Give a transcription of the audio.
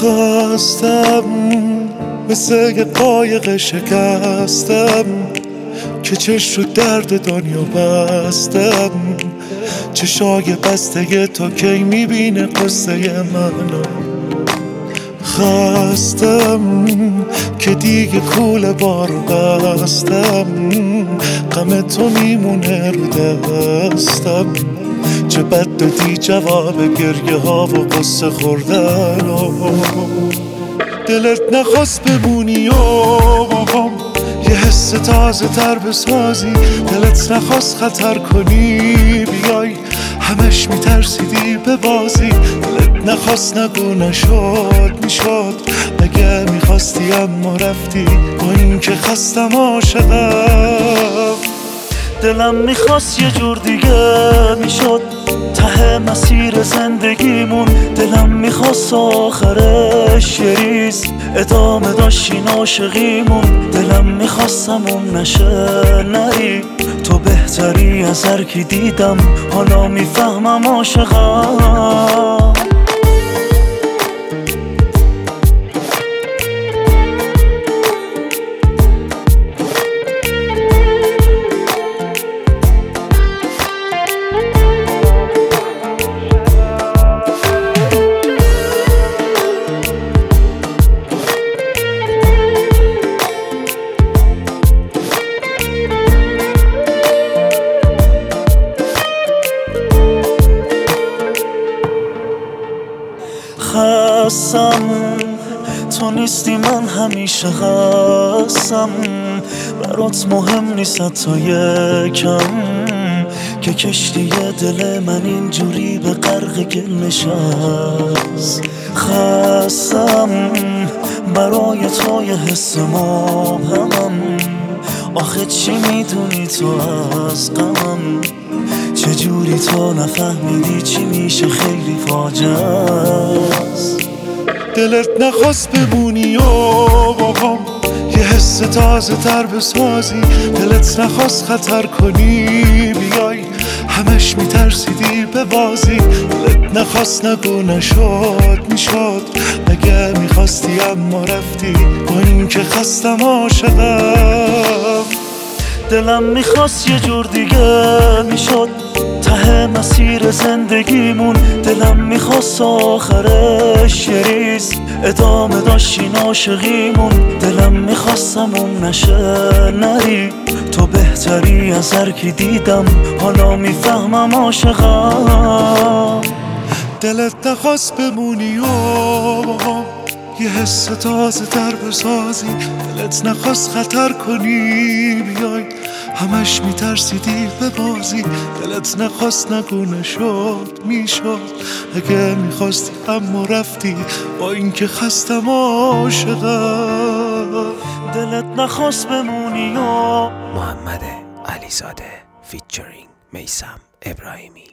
خواستم مثل یه قایق شکستم که چشم رو درد دنیا بستم. چشای بسته تو کی میبینه قصه منو. خواستم که دیگه کوله بارو بستم. غم تو میمونه رو دستم. چه بد دادی جواب گریه ها و قصه خوردن و دلت نخواست بمونی و باهم یه حس تازه تر بسازی. دلت نخواست خطر کنی بیای همش میترسیدی به بازی. دلت نخواست نگو نشد میشد مگه میخواستی اما رفتی با این که خستم عاشقم. دلم میخواست یه جور دیگه میشد ته مسیر زندگیمون. دلم میخواست آخرش یه ریز ادامه داشتین عاشقیمون. دلم میخواستم نشه نری تو بهتری از هر کی دیدم. حالا میفهمم عاشقم. خستم تو نیستی من همیشه خستم. برات مهم نیست حتی یکم که کشتی دل من اینجوری به غرق گل نشست. خستم برای تو یه حس مبهمم. آخه چی میدونی تو از غمم؟ چجوری تو نفهمیدی چی میشه خیلی فاجعه است. دلت نخواست بمونی و باهم یه حس تازه تر بسازی. دلت نخواست خطر کنی بیای همش میترسیدی به بازی. دلت نخواست نگو نشد میشد مگه میخواستی اما رفتی با این که خستم عاشقم. دلم میخواست یه جور دیگه میشد ته مسیر زندگیمون. دلم میخواست آخرش یه ریز ادامه داشتین عاشقیمون. دلم میخواستم نشه نری تو بهتری از هر کی دیدم. حالا میفهمم عاشقم. دلت نخواست بمونی و یه حس تازه تر بسازی. دلت نخواست خطر کنی بیای همش میترسیدی به بازی. دلت نخواست نگو نشد میشد اگه میخواستی اما رفتی با این که خستم عاشقم. دلت نخواست بمونی و محمد علیزاده فیچرینگ میثم ابراهیمی.